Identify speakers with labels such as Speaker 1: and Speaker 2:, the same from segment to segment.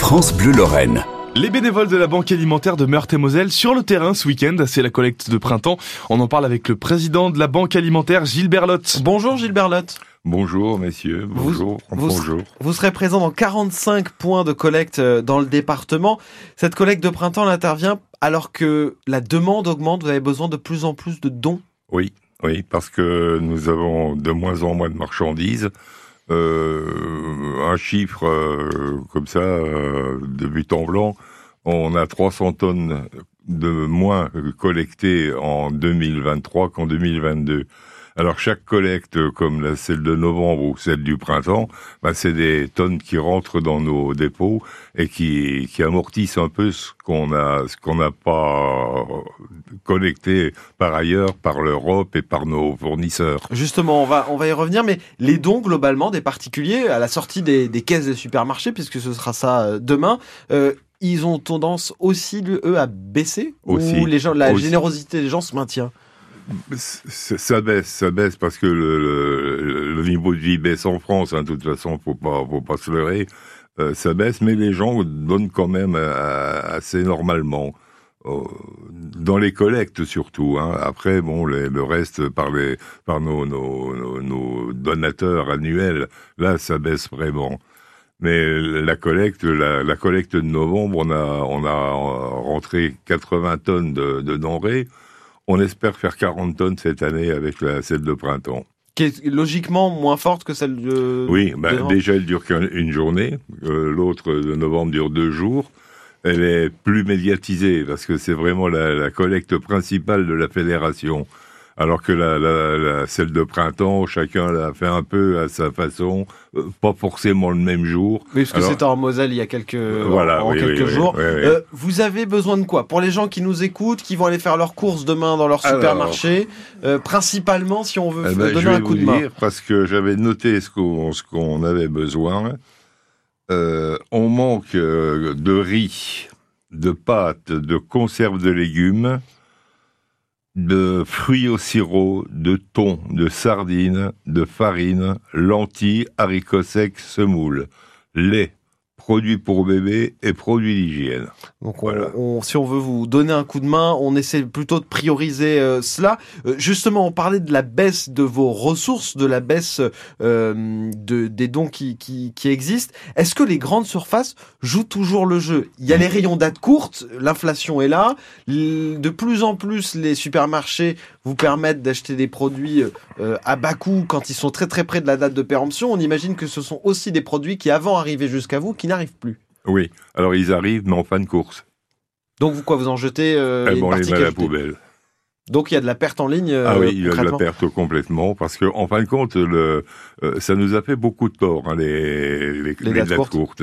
Speaker 1: France Bleu Lorraine.
Speaker 2: Les bénévoles de la Banque alimentaire de Meurthe-et-Moselle sur le terrain ce week-end, c'est la collecte de printemps. On en parle avec le président de la Banque alimentaire, Gilles Berlotte.
Speaker 3: Bonjour Gilles Berlotte.
Speaker 4: Bonjour messieurs, bonjour.
Speaker 3: Vous serez présent dans 45 points de collecte dans le département. Cette collecte de printemps elle intervient alors que la demande augmente, vous avez besoin de plus en plus de dons.
Speaker 4: Oui, parce que nous avons de moins en moins de marchandises. Un chiffre comme ça, de but en blanc, on a 300 tonnes de moins collectées en 2023 qu'en 2022. Alors chaque collecte, comme celle de novembre ou celle du printemps, c'est des tonnes qui rentrent dans nos dépôts et qui amortissent un peu ce qu'on n'a pas collecté par ailleurs, par l'Europe et par nos fournisseurs.
Speaker 3: Justement, on va y revenir, mais les dons globalement des particuliers à la sortie des caisses des supermarchés, puisque ce sera ça demain. Ils ont tendance aussi, eux, à baisser
Speaker 4: aussi,
Speaker 3: ou la générosité des gens se maintient?
Speaker 4: Ça baisse parce que le niveau de vie baisse en France. De toute façon, faut pas se leurrer. Ça baisse, mais les gens donnent quand même assez normalement. Dans les collectes surtout. Après, le reste par nos donateurs annuels, là, ça baisse vraiment. Mais la collecte de novembre, on a rentré 80 tonnes de denrées. On espère faire 40 tonnes cette année avec celle de printemps.
Speaker 3: Qui est logiquement moins forte que celle de...
Speaker 4: Oui, déjà elle dure qu'une journée. L'autre de novembre dure 2 jours. Elle est plus médiatisée parce que c'est vraiment la collecte principale de la fédération. Alors que celle de printemps, chacun l'a fait un peu à sa façon, pas forcément le même jour.
Speaker 3: Oui, parce que c'était en Moselle il y a quelques jours.
Speaker 4: Oui.
Speaker 3: Vous avez besoin de quoi? Pour les gens qui nous écoutent, qui vont aller faire leurs courses demain dans leur supermarché, principalement si on veut donner un coup de main.
Speaker 4: Parce que j'avais noté ce qu'on avait besoin. On manque de riz, de pâtes, de conserves de légumes, de fruits au sirop, de thon, de sardines, de farine, lentilles, haricots secs, semoule, lait, produits pour bébé et produits d'hygiène.
Speaker 3: Donc si on veut vous donner un coup de main, on essaie plutôt de prioriser cela. Justement, on parlait de la baisse de vos ressources, de la baisse des dons qui existent. Est-ce que les grandes surfaces jouent toujours le jeu? Il y a les rayons date courte, l'inflation est là. De plus en plus, les supermarchés vous permettent d'acheter des produits à bas coût quand ils sont très très près de la date de péremption. On imagine que ce sont aussi des produits qui, avant arrivaient jusqu'à vous, qui n'arrivent plus.
Speaker 4: Oui, alors ils arrivent, mais en fin de course.
Speaker 3: Donc vous en jetez
Speaker 4: on les met à la poubelle.
Speaker 3: Donc il y a de la perte en ligne.
Speaker 4: Oui, il y a de la perte complètement, parce que en fin de compte, ça nous a fait beaucoup de tort, les dates courtes.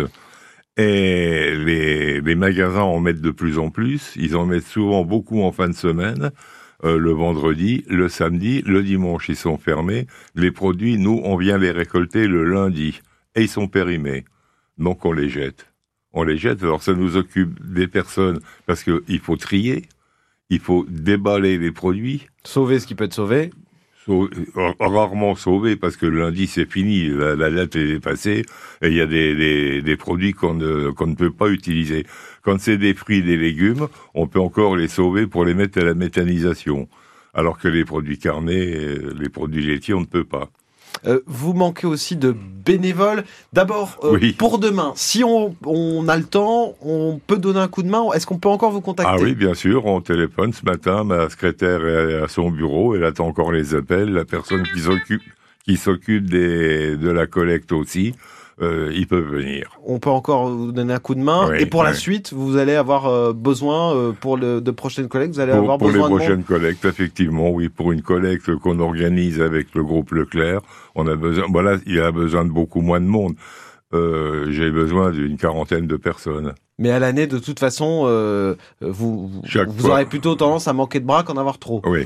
Speaker 4: Et les magasins en mettent de plus en plus. Ils en mettent souvent beaucoup en fin de semaine. Le vendredi, le samedi, le dimanche, ils sont fermés. Les produits, nous, on vient les récolter le lundi. Et ils sont périmés. Donc on les jette. Alors ça nous occupe des personnes, parce que il faut trier, il faut déballer les produits.
Speaker 3: Sauver ce qui peut être sauvé.
Speaker 4: Rarement sauver, parce que le lundi c'est fini, la date est passée, et il y a des produits qu'on ne peut pas utiliser. Quand c'est des fruits et des légumes, on peut encore les sauver pour les mettre à la méthanisation. Alors que les produits carnés, les produits laitiers, on ne peut pas.
Speaker 3: Vous manquez aussi de bénévoles. D'abord, pour demain, si on a le temps, on peut donner un coup de main. Est-ce qu'on peut encore vous contacter?
Speaker 4: Ah oui, bien sûr. On téléphone ce matin. Ma secrétaire est à son bureau. Elle attend encore les appels. La personne qui s'occupe de la collecte aussi, ils peuvent venir.
Speaker 3: On peut encore vous donner un coup de main. Et pour la suite, vous allez avoir besoin, pour de prochaines collectes, vous allez avoir besoin de
Speaker 4: Pour les prochaines collectes, effectivement, oui. Pour une collecte qu'on organise avec le groupe Leclerc, on a besoin, il y a besoin de beaucoup moins de monde. J'ai besoin d'une 40aine de personnes.
Speaker 3: Mais à l'année, de toute façon, vous aurez plutôt tendance à manquer de bras qu'en avoir trop.
Speaker 4: Oui.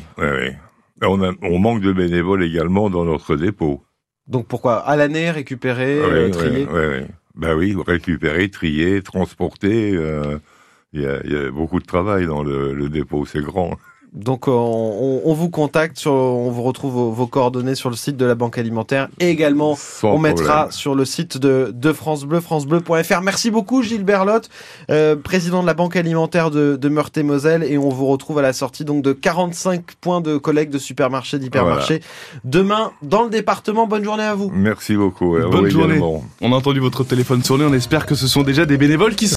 Speaker 4: On manque de bénévoles également dans notre dépôt.
Speaker 3: Donc pourquoi à l'année récupérer, trier?
Speaker 4: Oui, récupérer, trier, transporter. Il y a beaucoup de travail dans le dépôt, c'est grand.
Speaker 3: Donc on vous contacte, on vous retrouve vos coordonnées sur le site de la Banque Alimentaire et également on mettra sur le site de France Bleu, francebleu.fr. Merci beaucoup Gilles Berlotte, président de la Banque Alimentaire de Meurthe-et-Moselle, et on vous retrouve à la sortie donc de 45 points de collecte de supermarchés, d'hypermarchés demain dans le département. Bonne journée à vous.
Speaker 4: Merci beaucoup.
Speaker 2: Bonne journée. On a entendu votre téléphone sonner, on espère que ce sont déjà des bénévoles qui